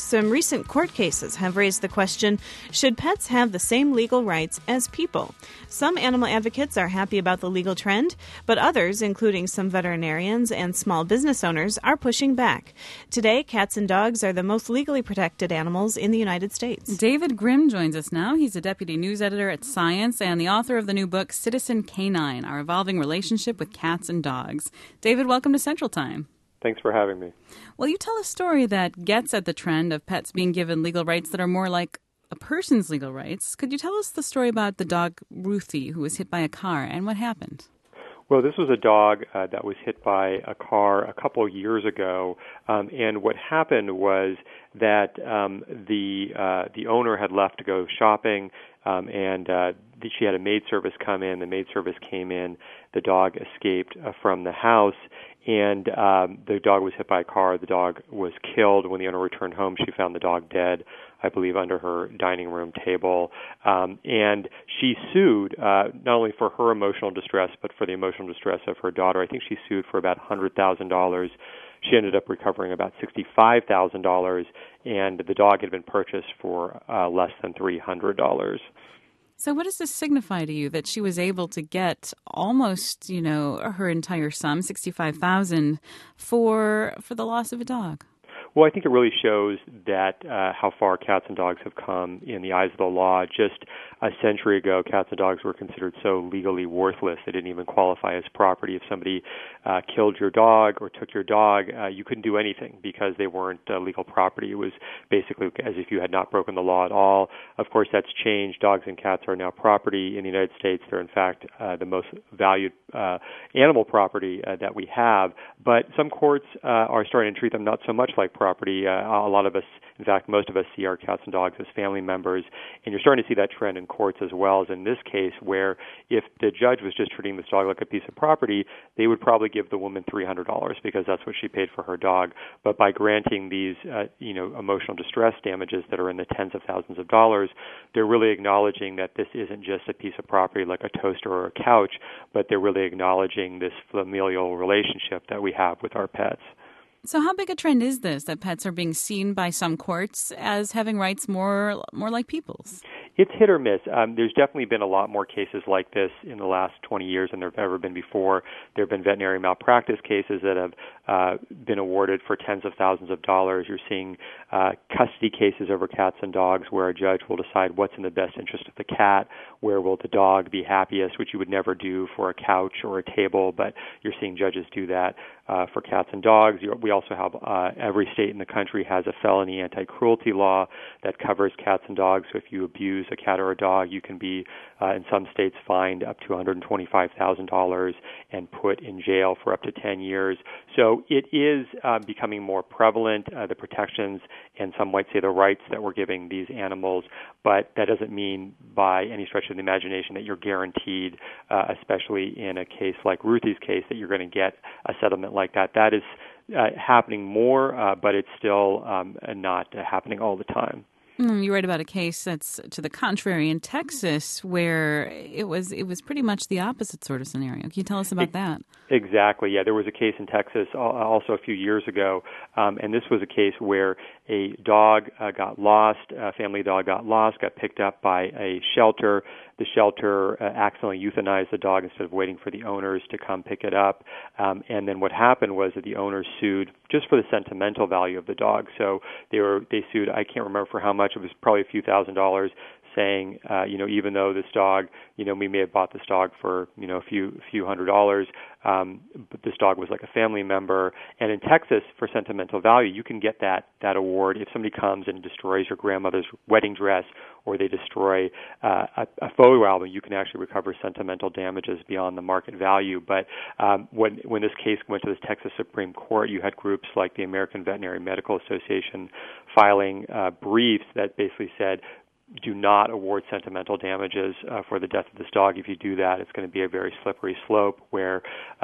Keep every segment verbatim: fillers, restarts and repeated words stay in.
some recent court cases have raised the question, should pets have the same legal rights as people? Some animal advocates are happy about the legal trend, but others, including some veterinarians and small business owners, are pushing back. Today, cats and dogs are the most legally protected animals in the United States. David Grimm joins us now. He's a deputy news editor at Science and the author of the new book, Citizen Canine, Our Evolving Relationship with Cats and Dogs. David, welcome to Central Time. Thanks for having me. Well, you tell a story that gets at the trend of pets being given legal rights that are more like a person's legal rights. Could you tell us the story about the dog Ruthie, who was hit by a car, and what happened? Well, this was a dog uh, that was hit by a car a couple of years ago, um, and what happened was that um, the uh, the owner had left to go shopping, um, and uh, she had a maid service come in. The maid service came in. The dog escaped uh, from the house, and um, the dog was hit by a car. The dog was killed. When the owner returned home, she found the dog dead, I believe, under her dining room table. Um, and she sued uh, not only for her emotional distress, but for the emotional distress of her daughter. I think she sued for about one hundred thousand dollars. She ended up recovering about sixty-five thousand dollars, and the dog had been purchased for uh, less than three hundred dollars. So what does this signify to you, that she was able to get almost, you know, her entire sum, sixty-five thousand dollars, for for the loss of a dog? Well, I think it really shows that uh, how far cats and dogs have come in the eyes of the law. Just a century ago, cats and dogs were considered so legally worthless they didn't even qualify as property. If somebody uh, killed your dog or took your dog, uh, you couldn't do anything because they weren't uh, legal property. It was basically as if you had not broken the law at all. Of course, that's changed. Dogs and cats are now property in the United States. They're, in fact, uh, the most valued uh, animal property uh, that we have. But some courts uh, are starting to treat them not so much like property. Property. Uh, a lot of us, in fact, most of us see our cats and dogs as family members, and you're starting to see that trend in courts as well as in this case, where if the judge was just treating this dog like a piece of property, they would probably give the woman three hundred dollars because that's what she paid for her dog. But by granting these, uh, you know, emotional distress damages that are in the tens of thousands of dollars, they're really acknowledging that this isn't just a piece of property like a toaster or a couch, but they're really acknowledging this familial relationship that we have with our pets. So how big a trend is this, that pets are being seen by some courts as having rights more more like people's? It's hit or miss. Um, there's definitely been a lot more cases like this in the last twenty years than there have ever been before. There have been veterinary malpractice cases that have uh, been awarded for tens of thousands of dollars. You're seeing uh, custody cases over cats and dogs where a judge will decide what's in the best interest of the cat, where will the dog be happiest, which you would never do for a couch or a table, but you're seeing judges do that uh, for cats and dogs. We also have uh, every state in the country has a felony anti-cruelty law that covers cats and dogs. So if you abuse a cat or a dog, you can be, uh, in some states, fined up to one hundred twenty-five thousand dollars and put in jail for up to ten years. So it is uh, becoming more prevalent, uh, the protections, and some might say the rights that we're giving these animals, but that doesn't mean by any stretch of the imagination that you're guaranteed, uh, especially in a case like Ruthie's case, that you're going to get a settlement like that. That is uh, happening more, uh, but it's still um, not uh, happening all the time. Mm, you write about a case that's to the contrary in Texas, where it was it was pretty much the opposite sort of scenario. Can you tell us about that? Exactly. Yeah, there was a case in Texas also a few years ago, um, and this was a case where a dog uh, got lost, a family dog got lost, got picked up by a shelter. The shelter uh, accidentally euthanized the dog instead of waiting for the owners to come pick it up. Um, and then what happened was that the owners sued just for the sentimental value of the dog. So they were they sued, I can't remember for how much, it was probably a few thousand dollars, saying, uh, you know, even though this dog, you know, we may have bought this dog for, you know, a few few hundred dollars, um, but this dog was like a family member. And in Texas, for sentimental value, you can get that that award if somebody comes and destroys your grandmother's wedding dress, or they destroy uh, a, a photo album. You can actually recover sentimental damages beyond the market value. But um, when when this case went to the Texas Supreme Court, you had groups like the American Veterinary Medical Association filing uh, briefs that basically said, do not award sentimental damages uh, for the death of this dog. If you do that, it's going to be a very slippery slope where uh,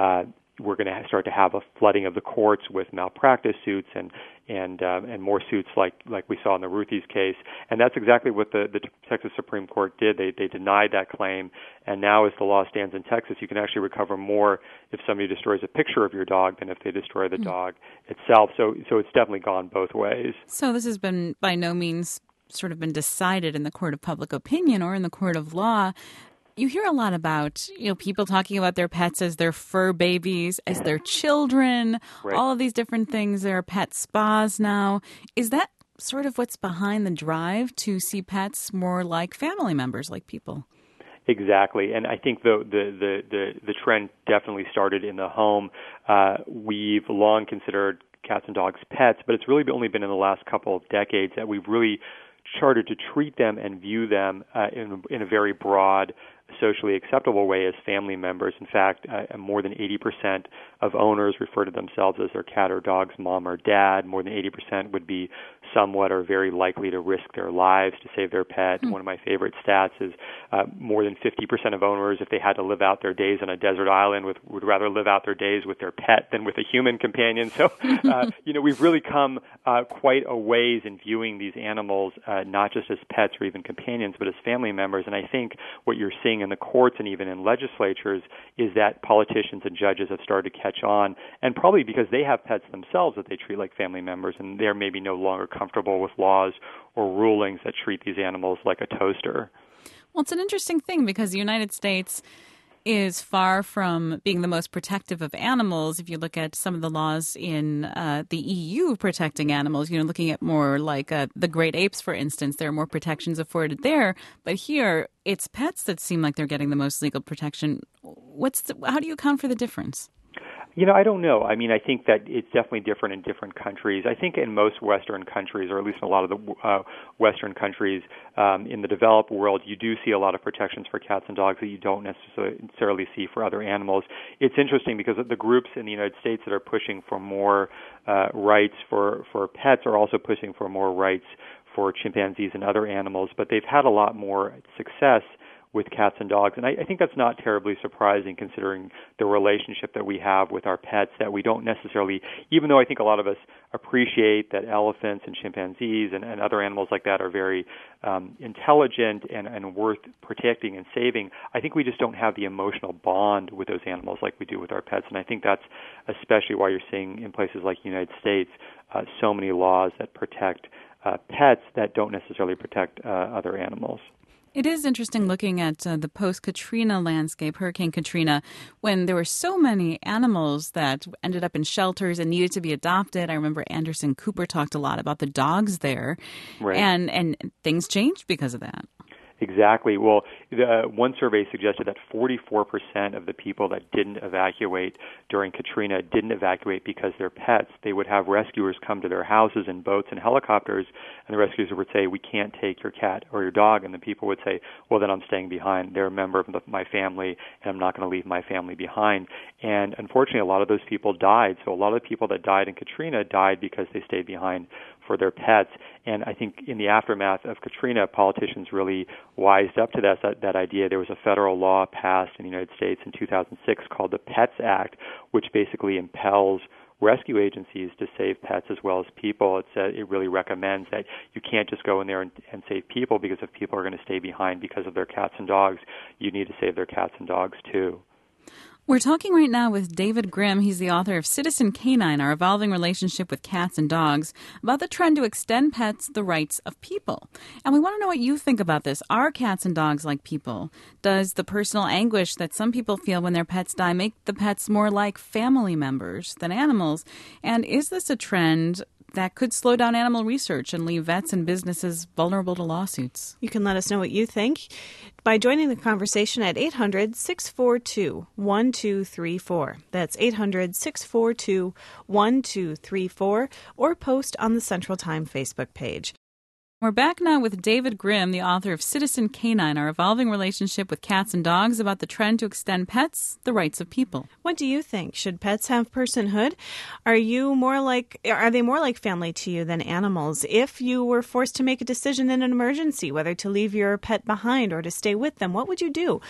we're going to start to have a flooding of the courts with malpractice suits and and uh, and more suits like like we saw in the Ruthie's case. And that's exactly what the, the Texas Supreme Court did. They they denied that claim. And now, as the law stands in Texas, you can actually recover more if somebody destroys a picture of your dog than if they destroy the mm. dog itself. So so it's definitely gone both ways. So this has been by no means sort of been decided in the court of public opinion or in the court of law. You hear a lot about, you know, people talking about their pets as their fur babies, as their children, right. all of these different things. There are pet spas now. Is that sort of what's behind the drive to see pets more like family members, like people? Exactly, and I think the the the the, the trend definitely started in the home. Uh, we've long considered cats and dogs pets, but it's really only been in the last couple of decades that we've really started to treat them and view them uh, in, in a very broad, socially acceptable way as family members. In fact, uh, more than eighty percent of owners refer to themselves as their cat or dog's mom or dad. More than eighty percent would be somewhat or very likely to risk their lives to save their pet. Mm. One of my favorite stats is uh, more than fifty percent of owners, if they had to live out their days on a desert island, with, would rather live out their days with their pet than with a human companion. So, uh, you know, we've really come uh, quite a ways in viewing these animals uh, not just as pets or even companions, but as family members. And I think what you're seeing in the courts and even in legislatures is that politicians and judges have started to catch on, and probably because they have pets themselves that they treat like family members, and they're maybe no longer comfortable with laws or rulings that treat these animals like a toaster. Well, it's an interesting thing because the United States is far from being the most protective of animals. If you look at some of the laws in uh, the E U protecting animals, you know, looking at more like uh, the great apes, for instance, there are more protections afforded there. But here, it's pets that seem like they're getting the most legal protection. What's the, how do you account for the difference? You know, I don't know. I mean, I think that it's definitely different in different countries. I think in most Western countries, or at least in a lot of the uh, Western countries, um, in the developed world, you do see a lot of protections for cats and dogs that you don't necessarily see for other animals. It's interesting because the groups in the United States that are pushing for more uh, rights for, for pets are also pushing for more rights for chimpanzees and other animals, but they've had a lot more success with cats and dogs. And I, I think that's not terribly surprising considering the relationship that we have with our pets, that we don't necessarily, even though I think a lot of us appreciate that elephants and chimpanzees and, and other animals like that are very um, intelligent and, and worth protecting and saving, I think we just don't have the emotional bond with those animals like we do with our pets. And I think that's especially why you're seeing in places like the United States uh, so many laws that protect uh, pets that don't necessarily protect uh, other animals. It is interesting looking at uh, the post-Katrina landscape, Hurricane Katrina, when there were so many animals that ended up in shelters and needed to be adopted. I remember Anderson Cooper talked a lot about the dogs there, right. and, and things changed because of that. Exactly. Well, the, one survey suggested that forty-four percent of the people that didn't evacuate during Katrina didn't evacuate because they're pets. They would have rescuers come to their houses in boats and helicopters, and the rescuers would say, "We can't take your cat or your dog," and the people would say, "Well, then I'm staying behind. They're a member of the, my family, and I'm not going to leave my family behind." And unfortunately, a lot of those people died. So a lot of the people that died in Katrina died because they stayed behind for their pets. And I think in the aftermath of Katrina, politicians really wised up to that, that, that idea. There was a federal law passed in the United States in two thousand six called the PETS Act, which basically impels rescue agencies to save pets as well as people. It's, uh, it really recommends that you can't just go in there and, and save people, because if people are going to stay behind because of their cats and dogs, you need to save their cats and dogs too. We're talking right now with David Grimm. He's the author of Citizen Canine, Our Evolving Relationship with Cats and Dogs, about the trend to extend pets the rights of people. And we want to know what you think about this. Are cats and dogs like people? Does the personal anguish that some people feel when their pets die make the pets more like family members than animals? And is this a trend that could slow down animal research and leave vets and businesses vulnerable to lawsuits? You can let us know what you think by joining the conversation at eight hundred, six four two, one two three four. That's eight hundred, six four two, one two three four, or post on the Central Time Facebook page. We're back now with David Grimm, the author of Citizen Canine, Our Evolving Relationship with Cats and Dogs, about the trend to extend pets the rights of people. What do you think? Should pets have personhood? Are you more like, are they more like family to you than animals? If you were forced to make a decision in an emergency, whether to leave your pet behind or to stay with them, what would you do?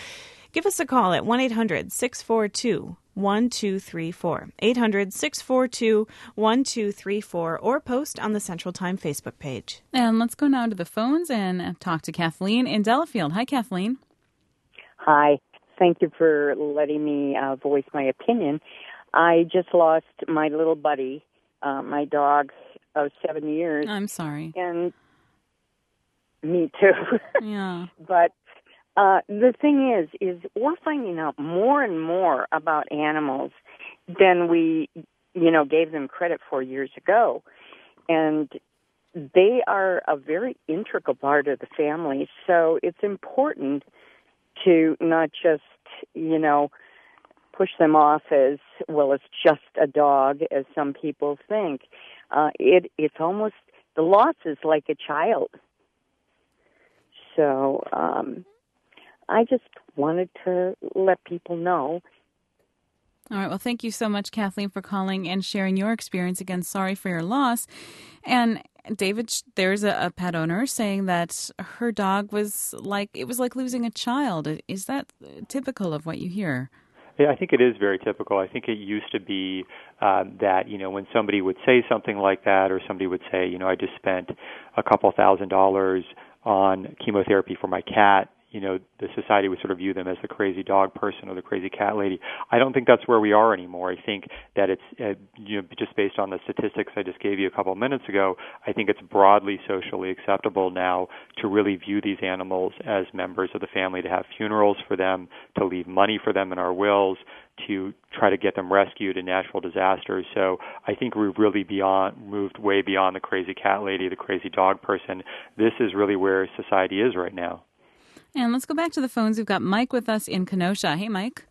Give us a call at one eight hundred six four two one two three four, eight hundred six four two one two three four, or post on the Central Time Facebook page. And let's go now to the phones and talk to Kathleen in Delafield. Hi, Kathleen. Hi. Thank you for letting me uh, voice my opinion. I just lost my little buddy, uh, my dog of seven years. I'm sorry. And me too. Yeah. But uh, the thing is, is we're finding out more and more about animals than we, you know, gave them credit for years ago. And they are a very integral part of the family. So it's important to not just, you know, push them off as, well, it's just a dog, as some people think. Uh, it it's almost, the loss is like a child. So um, I just wanted to let people know. All right. Well, thank you so much, Kathleen, for calling and sharing your experience. Again, sorry for your loss. And David, there's a, a pet owner saying that her dog was like, it was like losing a child. Is that typical of what you hear? Yeah, I think it is very typical. I think it used to be uh, that, you know, when somebody would say something like that, or somebody would say, you know, I just spent a couple thousand dollars on chemotherapy for my cat, you know, the society would sort of view them as the crazy dog person or the crazy cat lady. I don't think that's where we are anymore. I think that it's, uh, you know, just based on the statistics I just gave you a couple of minutes ago, I think it's broadly socially acceptable now to really view these animals as members of the family, to have funerals for them, to leave money for them in our wills, to try to get them rescued in natural disasters. So I think we've really beyond moved way beyond the crazy cat lady, the crazy dog person. This is really where society is right now. And let's go back to the phones. We've got Mike with us in Kenosha. Hey, Mike.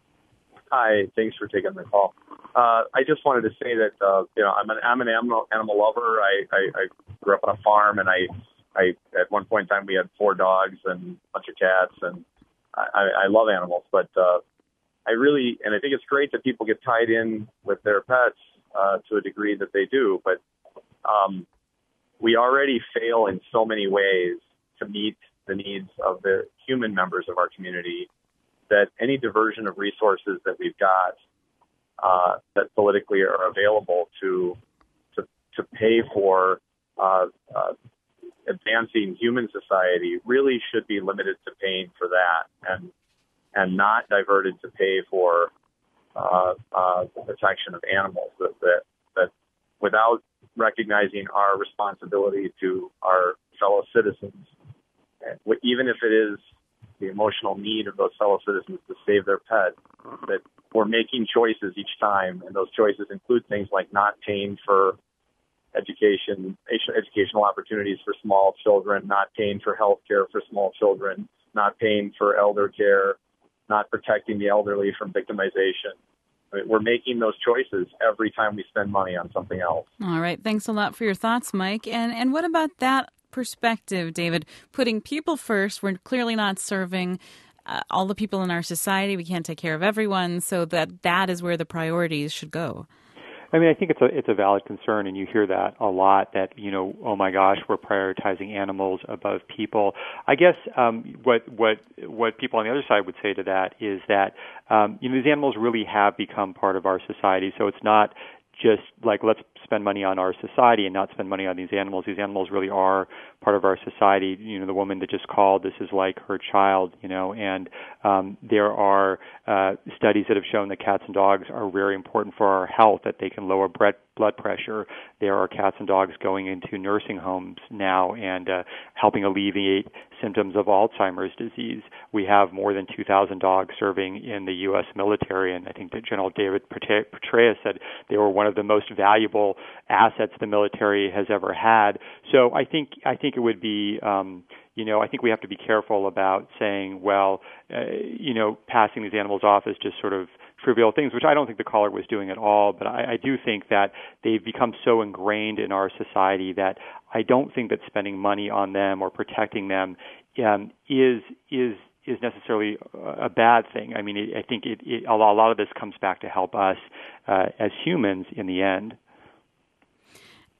Hi, thanks for taking the call. Uh, I just wanted to say that uh, you know I'm an I'm an animal animal lover. I, I, I grew up on a farm, and I I at one point in time we had four dogs and a bunch of cats, and I, I love animals. But uh, I really and I think it's great that people get tied in with their pets uh, to a degree that they do. But um, we already fail in so many ways to meet the needs of the human members of our community, that any diversion of resources that we've got uh, that politically are available to to, to pay for uh, uh, advancing human society really should be limited to paying for that, and and not diverted to pay for uh, uh, the protection of animals. That, that that without recognizing our responsibility to our fellow citizens, even if it is the emotional need of those fellow citizens to save their pet, that we're making choices each time, and those choices include things like not paying for education, educational opportunities for small children, not paying for health care for small children, not paying for elder care, not protecting the elderly from victimization. I mean, we're making those choices every time we spend money on something else. All right. Thanks a lot for your thoughts, Mike. And and what about that perspective, David? Putting people first, we're clearly not serving uh, all the people in our society. We can't take care of everyone, so that that is where the priorities should go. I mean, I think it's a it's a valid concern, and you hear that a lot. That you know, oh my gosh, we're prioritizing animals above people. I guess um, what what what people on the other side would say to that is that um, you know, these animals really have become part of our society. So it's not just like let's spend money on our society and not spend money on these animals. These animals really are part of our society. You know, the woman that just called, this is like her child, you know, and um, there are uh, studies that have shown that cats and dogs are very important for our health, that they can lower blood blood pressure. There are cats and dogs going into nursing homes now and uh, helping alleviate symptoms of Alzheimer's disease. We have more than two thousand dogs serving in the U S military, and I think that General David Petraeus said they were one of the most valuable assets the military has ever had. So I think I think it would be, um, you know, I think we have to be careful about saying, well, uh, you know, passing these animals off as just sort of trivial things, which I don't think the caller was doing at all. But I, I do think that they've become so ingrained in our society that I don't think that spending money on them or protecting them um, is is is necessarily a bad thing. I mean, it, I think it, it, a lot of this comes back to help us uh, as humans in the end.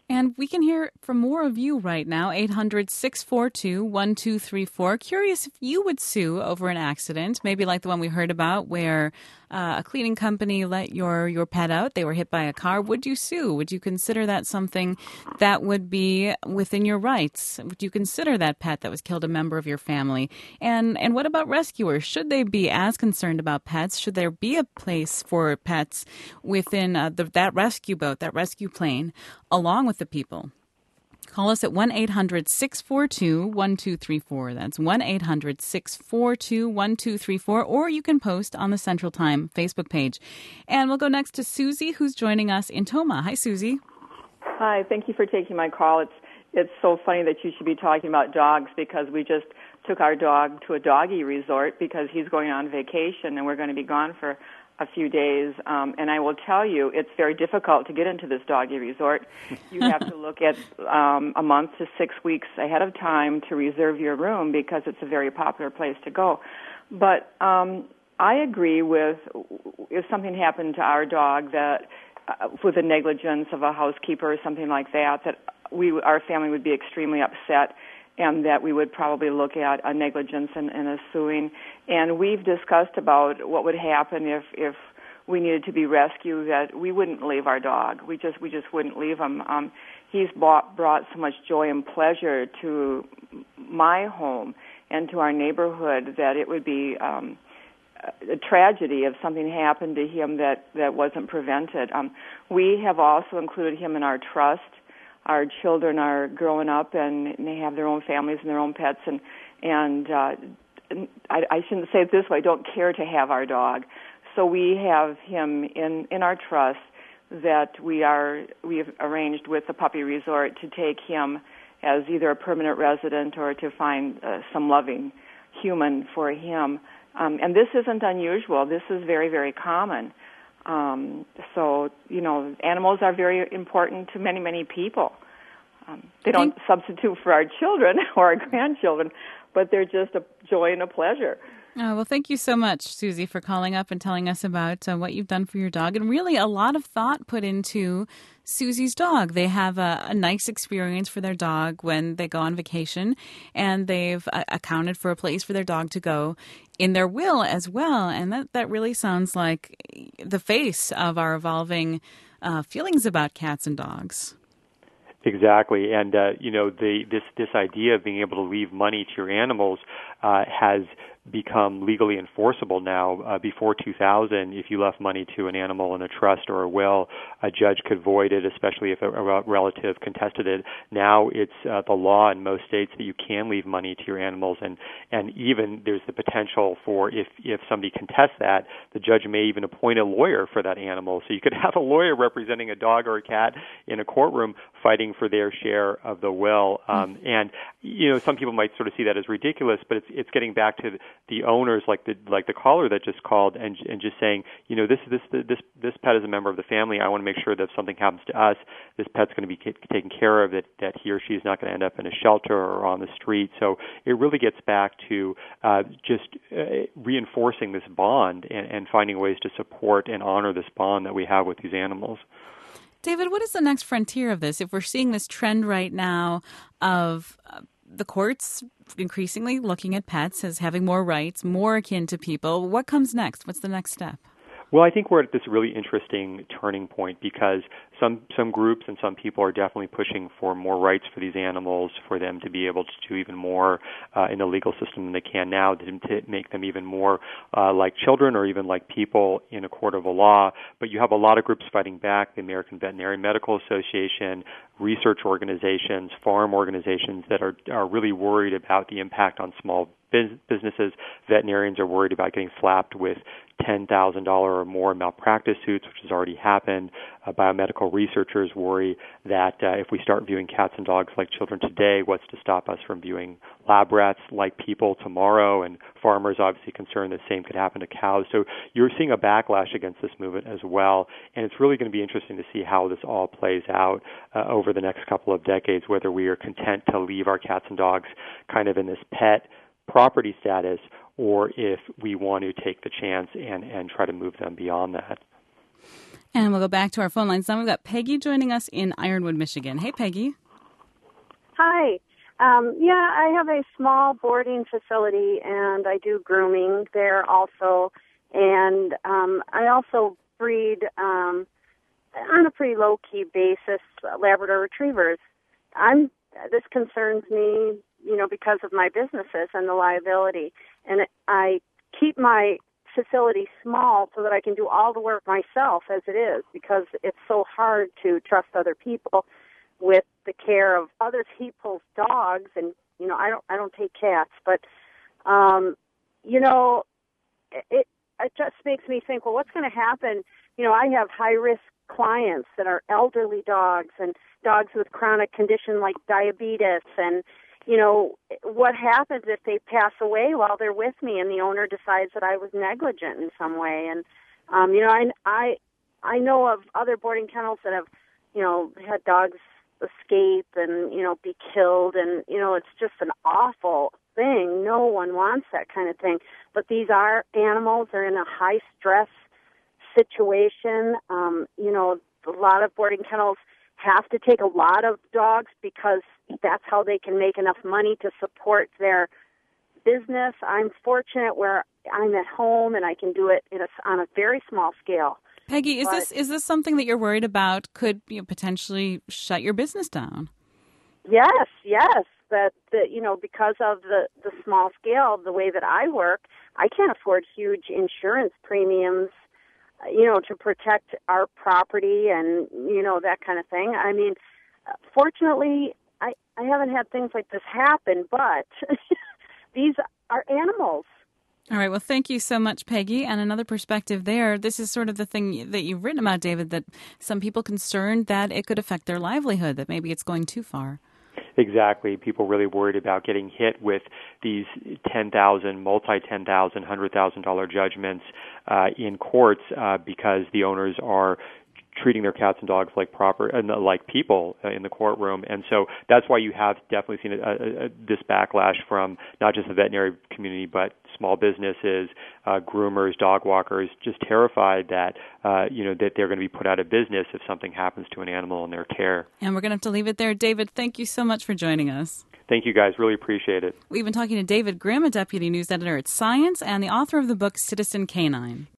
And we can hear from more of you right now, eight hundred, six four two, one two three four. Curious if you would sue over an accident, maybe like the one we heard about where uh, a cleaning company let your, your pet out. They were hit by a car. Would you sue? Would you consider that something that would be within your rights? Would you consider that pet that was killed a member of your family? And, and what about rescuers? Should they be as concerned about pets? Should there be a place for pets within uh, the, that rescue boat, that rescue plane, along with the people? Call us at one eight hundred, six four two, one two three four. That's one eight hundred, six four two, one two three four. Or you can post on the Central Time Facebook page. And we'll go next to Susie, who's joining us in Tomah. Hi, Susie. Hi, thank you for taking my call. It's it's so funny that you should be talking about dogs because we just took our dog to a doggy resort because he's going on vacation and we're going to be gone for a few days, um, and I will tell you, it's very difficult to get into this doggy resort. You have to look at um, a month to six weeks ahead of time to reserve your room because it's a very popular place to go. But um, I agree with if something happened to our dog that, uh, with the negligence of a housekeeper or something like that, that we, our family would be extremely upset, and that we would probably look at a negligence and, and a suing. And we've discussed about what would happen if, if we needed to be rescued, that we wouldn't leave our dog. We just we just wouldn't leave him. Um, he's brought, brought so much joy and pleasure to my home and to our neighborhood that it would be um, a tragedy if something happened to him that, that wasn't prevented. Um, we have also included him in our trust. Our children are growing up and they have their own families and their own pets, and and, uh, and I, I shouldn't say it this way, don't care to have our dog. So we have him in, in our trust that we are we have arranged with the puppy resort to take him as either a permanent resident or to find uh, some loving human for him. Um, and this isn't unusual. This is very, very common. Um, so, you know, animals are very important to many, many people. Um, they don't substitute for our children or our grandchildren, but they're just a joy and a pleasure. Oh, well, thank you so much, Susie, for calling up and telling us about uh, what you've done for your dog. And really a lot of thought put into Susie's dog. They have a, a nice experience for their dog when they go on vacation, and they've uh, accounted for a place for their dog to go in their will as well. And that, that really sounds like the face of our evolving uh, feelings about cats and dogs. Exactly, and uh, you know, the this this idea of being able to leave money to your animals uh, has become legally enforceable now. Uh, before two thousand, if you left money to an animal in a trust or a will, a judge could void it, especially if a, a relative contested it. Now it's uh, the law in most states that you can leave money to your animals, and, and even there's the potential for if, if somebody contests that, the judge may even appoint a lawyer for that animal. So you could have a lawyer representing a dog or a cat in a courtroom fighting for their share of the will. Um, mm-hmm. And, you know, some people might sort of see that as ridiculous, but it's it's getting back to the, the owners, like the like the caller that just called, and and just saying, you know, this this this this pet is a member of the family. I want to make sure that if something happens to us, this pet's going to be taken care of. That that he or she is not going to end up in a shelter or on the street. So it really gets back to uh, just uh, reinforcing this bond and, and finding ways to support and honor this bond that we have with these animals. David, what is the next frontier of this? If we're seeing this trend right now of uh, the courts increasingly looking at pets as having more rights, more akin to people, what comes next? What's the next step? Well, I think we're at this really interesting turning point because some some groups and some people are definitely pushing for more rights for these animals, for them to be able to do even more uh, in the legal system than they can now, to make them even more uh, like children or even like people in a court of a law. But you have a lot of groups fighting back, the American Veterinary Medical Association, research organizations, farm organizations that are, are really worried about the impact on small businesses. Veterinarians are worried about getting slapped with ten thousand dollars or more malpractice suits, which has already happened. Uh, biomedical researchers worry that uh, if we start viewing cats and dogs like children today, what's to stop us from viewing lab rats like people tomorrow? And farmers obviously concerned the same could happen to cows. So you're seeing a backlash against this movement as well. And it's really going to be interesting to see how this all plays out uh, over the next couple of decades, whether we are content to leave our cats and dogs kind of in this pet property status, or if we want to take the chance and, and try to move them beyond that. And we'll go back to our phone lines. Now we've got Peggy joining us in Ironwood, Michigan. Hey, Peggy. Hi. Um, yeah, I have a small boarding facility, and I do grooming there also. And um, I also breed, um, on a pretty low-key basis, uh, Labrador Retrievers. I'm This concerns me, you know, because of my businesses and the liability. And I keep my facility small so that I can do all the work myself as it is, because it's so hard to trust other people with the care of other people's dogs. And you know, I don't I don't take cats, but um, you know, it it just makes me think, well, what's going to happen? You know, I have high risk clients that are elderly dogs and dogs with chronic condition like diabetes, and you know, what happens if they pass away while they're with me and the owner decides that I was negligent in some way? And, um, you know, I, I, I know of other boarding kennels that have, you know, had dogs escape and, you know, be killed. And, you know, it's just an awful thing. No one wants that kind of thing. But these are animals. They're in a high stress situation. Um, you know, a lot of boarding kennels have to take a lot of dogs because that's how they can make enough money to support their business. I'm fortunate where I'm at home and I can do it in a, on a very small scale. Peggy, is but, this is this something that you're worried about could, you know, potentially shut your business down? Yes, yes. That, that you know, because of the, the small scale, the way that I work, I can't afford huge insurance premiums, you know, to protect our property and, you know, that kind of thing. I mean, fortunately, I, I haven't had things like this happen, but these are animals. All right. Well, thank you so much, Peggy. And another perspective there, this is sort of the thing that you've written about, David, that some people concerned that it could affect their livelihood, that maybe it's going too far. Exactly. People really worried about getting hit with these ten thousand dollars, multi-ten thousand dollars, one hundred thousand dollars judgments uh, in courts uh, because the owners are treating their cats and dogs like proper and uh, like people uh, in the courtroom. And so that's why you have definitely seen a, a, a, this backlash from not just the veterinary community, but small businesses, uh, groomers, dog walkers, just terrified that, uh, you know, that they're going to be put out of business if something happens to an animal in their care. And we're going to have to leave it there. David, thank you so much for joining us. Thank you, guys. Really appreciate it. We've been talking to David Grimm, a deputy news editor at Science and the author of the book Citizen Canine.